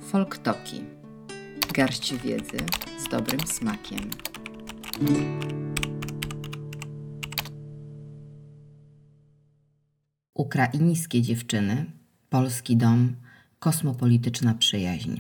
Folktoki. Garść wiedzy z dobrym smakiem. Ukraińskie dziewczyny, polski dom, kosmopolityczna przyjaźń.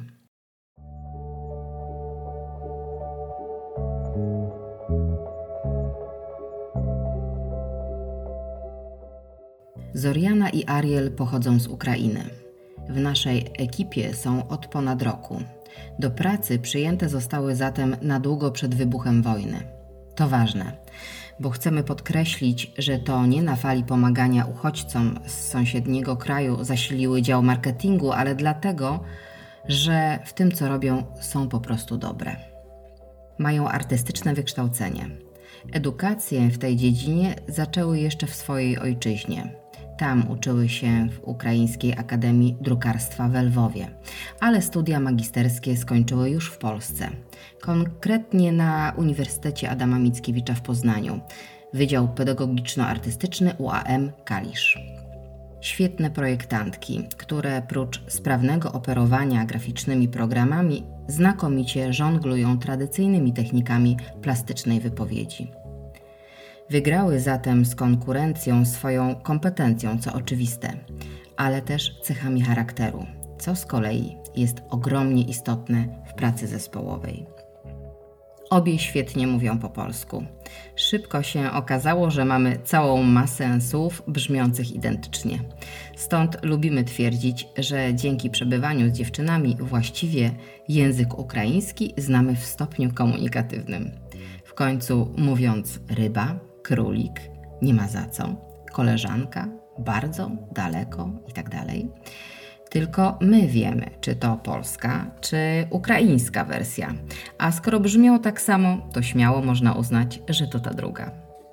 Zoriana i Ariel pochodzą z Ukrainy. W naszej ekipie są od ponad roku. Do pracy przyjęte zostały zatem na długo przed wybuchem wojny. To ważne, bo chcemy podkreślić, że to nie na fali pomagania uchodźcom z sąsiedniego kraju zasiliły dział marketingu, ale dlatego, że w tym, co robią, są po prostu dobre. Mają artystyczne wykształcenie. Edukację w tej dziedzinie zaczęły jeszcze w swojej ojczyźnie. Tam uczyły się w Ukraińskiej Akademii Drukarstwa w Lwowie, ale studia magisterskie skończyły już w Polsce, konkretnie na Uniwersytecie Adama Mickiewicza w Poznaniu, Wydział Pedagogiczno-Artystyczny UAM Kalisz. Świetne projektantki, które prócz sprawnego operowania graficznymi programami znakomicie żonglują tradycyjnymi technikami plastycznej wypowiedzi. Wygrały zatem z konkurencją swoją kompetencją, co oczywiste, ale też cechami charakteru, co z kolei jest ogromnie istotne w pracy zespołowej. Obie świetnie mówią po polsku. Szybko się okazało, że mamy całą masę słów brzmiących identycznie. Stąd lubimy twierdzić, że dzięki przebywaniu z dziewczynami właściwie język ukraiński znamy w stopniu komunikatywnym. W końcu mówiąc ryba, królik, nie ma za co, koleżanka, bardzo, daleko itd. Tylko my wiemy, czy to polska, czy ukraińska wersja. A skoro brzmią tak samo, to śmiało można uznać, że to ta druga.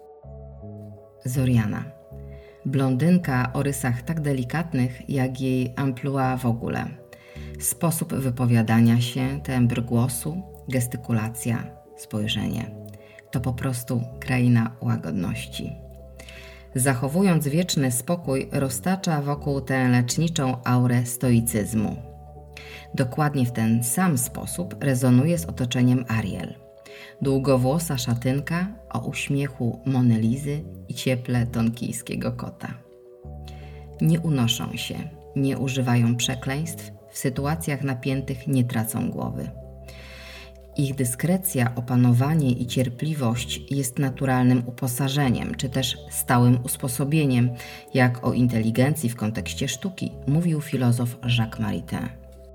Zoriana. Blondynka o rysach tak delikatnych, jak jej amplua w ogóle. Sposób wypowiadania się, tembr głosu, gestykulacja, spojrzenie. To po prostu kraina łagodności. Zachowując wieczny spokój, roztacza wokół tę leczniczą aurę stoicyzmu. Dokładnie w ten sam sposób rezonuje z otoczeniem Ariel. Długowłosa szatynka o uśmiechu Mony Lizy i cieple tonkijskiego kota. Nie unoszą się, nie używają przekleństw, w sytuacjach napiętych nie tracą głowy. Ich dyskrecja, opanowanie i cierpliwość jest naturalnym uposażeniem, czy też stałym usposobieniem, jak o inteligencji w kontekście sztuki mówił filozof Jacques Maritain.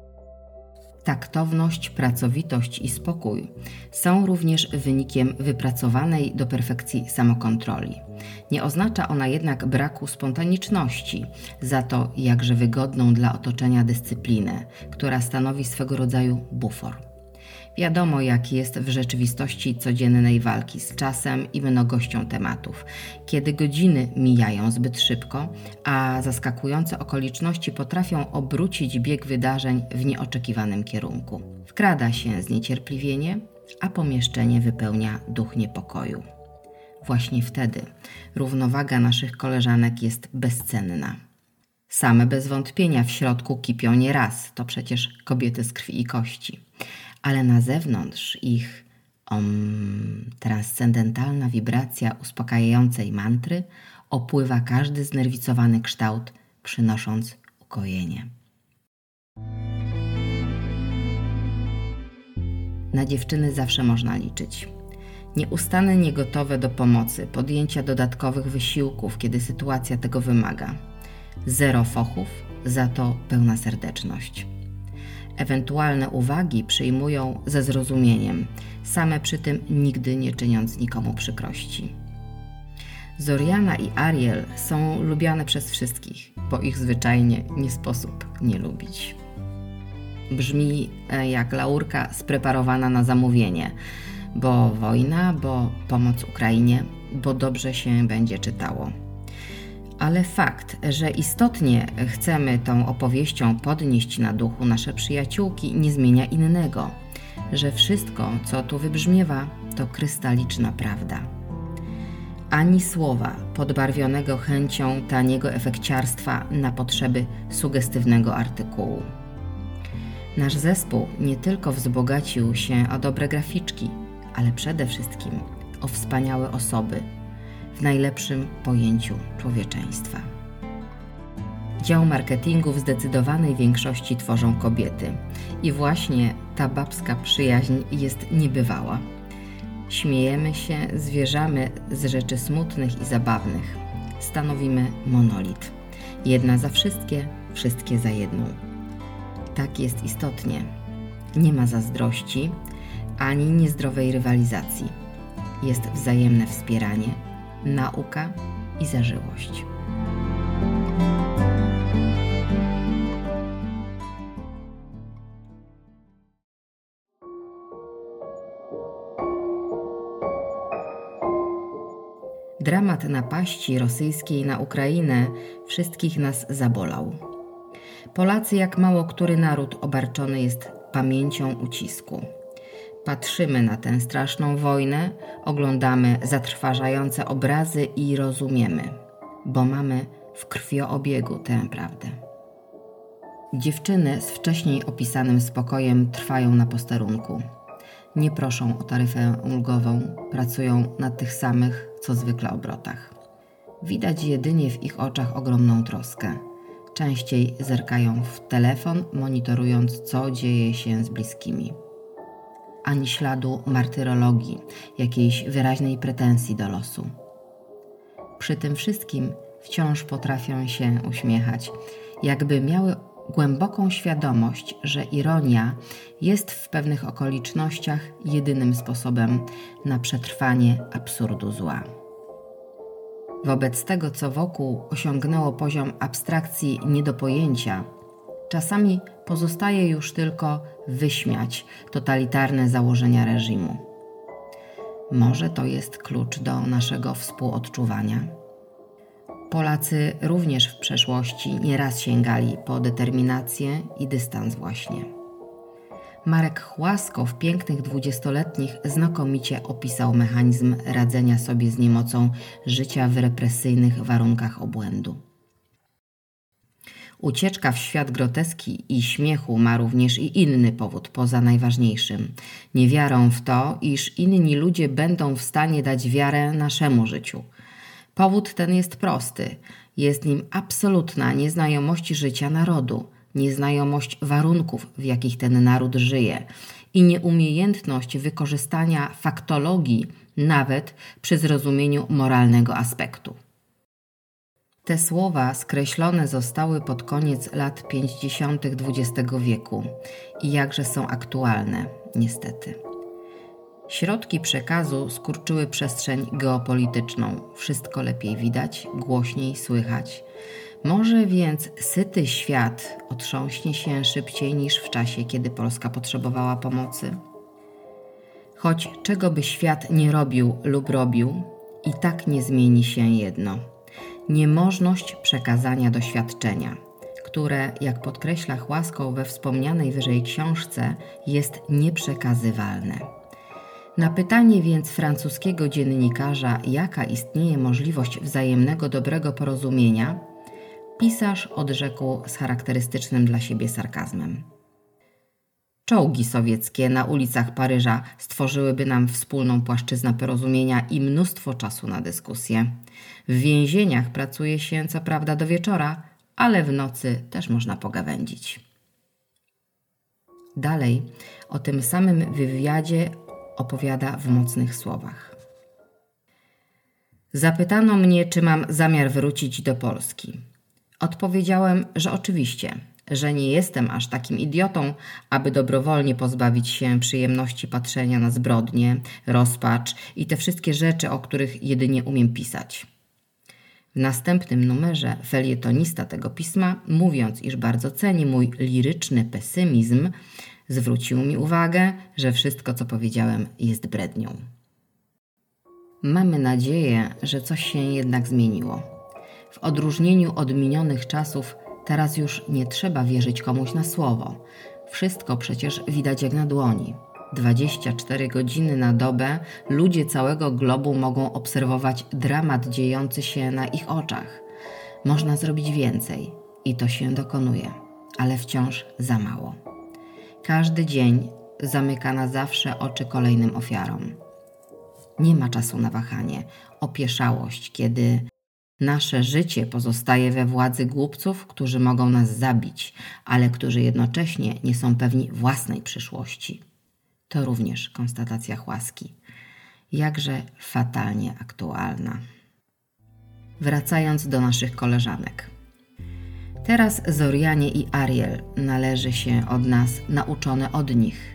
Taktowność, pracowitość i spokój są również wynikiem wypracowanej do perfekcji samokontroli. Nie oznacza ona jednak braku spontaniczności, za to jakże wygodną dla otoczenia dyscyplinę, która stanowi swego rodzaju bufor. Wiadomo, jak jest w rzeczywistości codziennej walki z czasem i mnogością tematów, kiedy godziny mijają zbyt szybko, a zaskakujące okoliczności potrafią obrócić bieg wydarzeń w nieoczekiwanym kierunku. Wkrada się zniecierpliwienie, a pomieszczenie wypełnia duch niepokoju. Właśnie wtedy równowaga naszych koleżanek jest bezcenna. Same bez wątpienia w środku kipią nieraz, to przecież kobiety z krwi i kości. Ale na zewnątrz ich transcendentalna wibracja uspokajającej mantry opływa każdy znerwicowany kształt, przynosząc ukojenie. Na dziewczyny zawsze można liczyć. Nieustanne, niegotowe do pomocy, podjęcia dodatkowych wysiłków, kiedy sytuacja tego wymaga. Zero fochów, za to pełna serdeczność. Ewentualne uwagi przyjmują ze zrozumieniem, same przy tym nigdy nie czyniąc nikomu przykrości. Zoriana i Ariel są lubiane przez wszystkich, bo ich zwyczajnie nie sposób nie lubić. Brzmi jak laurka spreparowana na zamówienie, bo wojna, bo pomoc Ukrainie, bo dobrze się będzie czytało. Ale fakt, że istotnie chcemy tą opowieścią podnieść na duchu nasze przyjaciółki, nie zmienia innego, że wszystko, co tu wybrzmiewa, to krystaliczna prawda. Ani słowa podbarwionego chęcią taniego efekciarstwa na potrzeby sugestywnego artykułu. Nasz zespół nie tylko wzbogacił się o dobre graficzki, ale przede wszystkim o wspaniałe osoby w najlepszym pojęciu człowieczeństwa. Dział marketingu w zdecydowanej większości tworzą kobiety i właśnie ta babska przyjaźń jest niebywała. Śmiejemy się, zwierzamy z rzeczy smutnych i zabawnych. Stanowimy monolit. Jedna za wszystkie, wszystkie za jedną. Tak jest istotnie. Nie ma zazdrości, ani niezdrowej rywalizacji. Jest wzajemne wspieranie, nauka i zażyłość. Dramat napaści rosyjskiej na Ukrainę wszystkich nas zabolał. Polacy, jak mało który naród, obarczony jest pamięcią ucisku. Patrzymy na tę straszną wojnę, oglądamy zatrważające obrazy i rozumiemy, bo mamy w krwioobiegu tę prawdę. Dziewczyny z wcześniej opisanym spokojem trwają na posterunku. Nie proszą o taryfę ulgową, pracują na tych samych, co zwykle obrotach. Widać jedynie w ich oczach ogromną troskę. Częściej zerkają w telefon, monitorując, co dzieje się z bliskimi. Ani śladu martyrologii, jakiejś wyraźnej pretensji do losu. Przy tym wszystkim wciąż potrafią się uśmiechać, jakby miały głęboką świadomość, że ironia jest w pewnych okolicznościach jedynym sposobem na przetrwanie absurdu zła. Wobec tego, co wokół osiągnęło poziom abstrakcji nie do pojęcia, czasami pozostaje już tylko wyśmiać totalitarne założenia reżimu. Może to jest klucz do naszego współodczuwania? Polacy również w przeszłości nieraz sięgali po determinację i dystans właśnie. Marek Chłasko w pięknych 20-letnich znakomicie opisał mechanizm radzenia sobie z niemocą życia w represyjnych warunkach obłędu. Ucieczka w świat groteski i śmiechu ma również i inny powód poza najważniejszym. Niewiarą w to, iż inni ludzie będą w stanie dać wiarę naszemu życiu. Powód ten jest prosty. Jest nim absolutna nieznajomość życia narodu, nieznajomość warunków, w jakich ten naród żyje i nieumiejętność wykorzystania faktologii nawet przy zrozumieniu moralnego aspektu. Te słowa skreślone zostały pod koniec lat 50. XX wieku i jakże są aktualne, niestety. Środki przekazu skurczyły przestrzeń geopolityczną. Wszystko lepiej widać, głośniej słychać. Może więc syty świat otrząśnie się szybciej niż w czasie, kiedy Polska potrzebowała pomocy? Choć czego by świat nie robił lub robił, i tak nie zmieni się jedno. Niemożność przekazania doświadczenia, które, jak podkreśla Chłasko we wspomnianej wyżej książce, jest nieprzekazywalne. Na pytanie więc francuskiego dziennikarza, jaka istnieje możliwość wzajemnego dobrego porozumienia, pisarz odrzekł z charakterystycznym dla siebie sarkazmem. Czołgi sowieckie na ulicach Paryża stworzyłyby nam wspólną płaszczyznę porozumienia i mnóstwo czasu na dyskusję. W więzieniach pracuje się co prawda do wieczora, ale w nocy też można pogawędzić. Dalej o tym samym wywiadzie opowiada w mocnych słowach. Zapytano mnie, czy mam zamiar wrócić do Polski. Odpowiedziałem, że oczywiście, że nie jestem aż takim idiotą, aby dobrowolnie pozbawić się przyjemności patrzenia na zbrodnie, rozpacz i te wszystkie rzeczy, o których jedynie umiem pisać. W następnym numerze felietonista tego pisma, mówiąc, iż bardzo ceni mój liryczny pesymizm, zwrócił mi uwagę, że wszystko, co powiedziałem, jest brednią. Mamy nadzieję, że coś się jednak zmieniło. W odróżnieniu od minionych czasów teraz już nie trzeba wierzyć komuś na słowo. Wszystko przecież widać jak na dłoni. 24 godziny na dobę ludzie całego globu mogą obserwować dramat dziejący się na ich oczach. Można zrobić więcej i to się dokonuje, ale wciąż za mało. Każdy dzień zamyka na zawsze oczy kolejnym ofiarom. Nie ma czasu na wahanie, opieszałość, kiedy nasze życie pozostaje we władzy głupców, którzy mogą nas zabić, ale którzy jednocześnie nie są pewni własnej przyszłości. To również konstatacja Chłaski. Jakże fatalnie aktualna. Wracając do naszych koleżanek. Teraz Zorianie i Ariel należy się od nas nauczone od nich.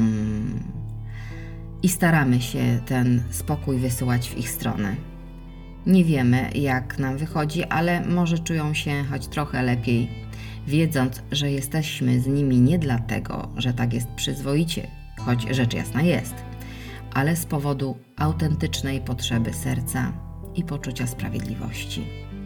I staramy się ten spokój wysyłać w ich stronę. Nie wiemy, jak nam wychodzi, ale może czują się choć trochę lepiej, wiedząc, że jesteśmy z nimi nie dlatego, że tak jest przyzwoicie, choć rzecz jasna jest, ale z powodu autentycznej potrzeby serca i poczucia sprawiedliwości.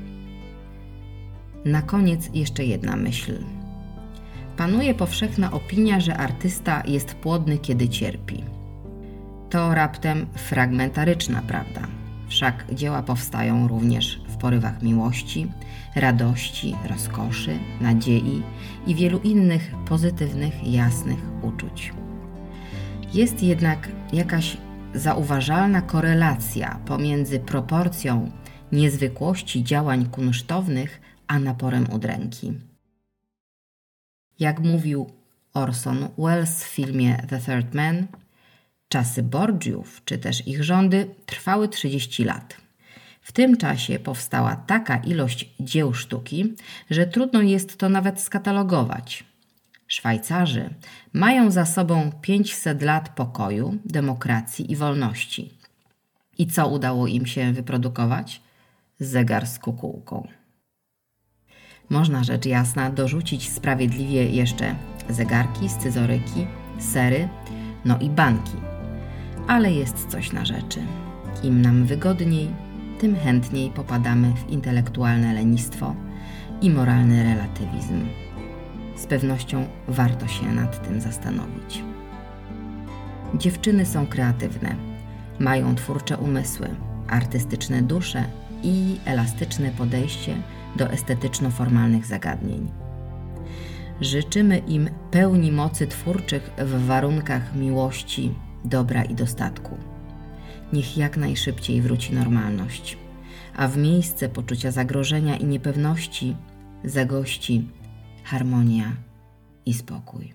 Na koniec jeszcze jedna myśl. Panuje powszechna opinia, że artysta jest płodny, kiedy cierpi. To raptem fragmentaryczna prawda. Wszak dzieła powstają również w porywach miłości, radości, rozkoszy, nadziei i wielu innych pozytywnych, jasnych uczuć. Jest jednak jakaś zauważalna korelacja pomiędzy proporcją niezwykłości działań kunsztownych a naporem udręki. Jak mówił Orson Welles w filmie The Third Man, czasy Borgiów, czy też ich rządy, trwały 30 lat. W tym czasie powstała taka ilość dzieł sztuki, że trudno jest to nawet skatalogować. Szwajcarzy mają za sobą 500 lat pokoju, demokracji i wolności. I co udało im się wyprodukować? Zegar z kukułką. Można rzecz jasna dorzucić sprawiedliwie jeszcze zegarki, scyzoryki, sery, no i banki. Ale jest coś na rzeczy. Im nam wygodniej, tym chętniej popadamy w intelektualne lenistwo i moralny relatywizm. Z pewnością warto się nad tym zastanowić. Dziewczyny są kreatywne, mają twórcze umysły, artystyczne dusze i elastyczne podejście do estetyczno-formalnych zagadnień. Życzymy im pełni mocy twórczych w warunkach miłości, dobra i dostatku. Niech jak najszybciej wróci normalność, a w miejsce poczucia zagrożenia i niepewności zagości harmonia i spokój.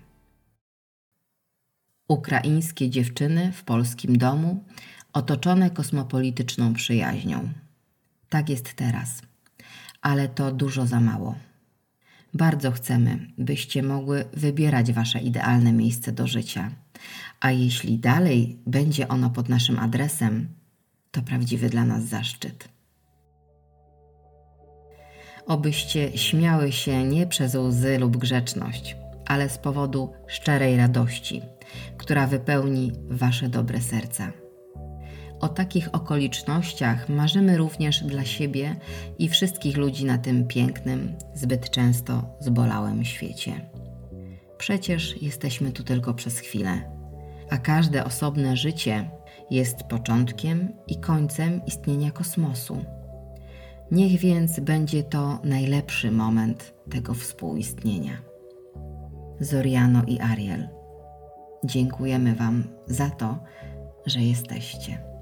Ukraińskie dziewczyny w polskim domu, otoczone kosmopolityczną przyjaźnią. Tak jest teraz, ale to dużo za mało. Bardzo chcemy, byście mogły wybierać wasze idealne miejsce do życia, a jeśli dalej będzie ono pod naszym adresem, to prawdziwy dla nas zaszczyt. Obyście śmiały się nie przez łzy lub grzeczność, ale z powodu szczerej radości, która wypełni wasze dobre serca. O takich okolicznościach marzymy również dla siebie i wszystkich ludzi na tym pięknym, zbyt często zbolałym świecie. Przecież jesteśmy tu tylko przez chwilę, a każde osobne życie jest początkiem i końcem istnienia kosmosu. Niech więc będzie to najlepszy moment tego współistnienia. Zoriano i Ariel, dziękujemy wam za to, że jesteście.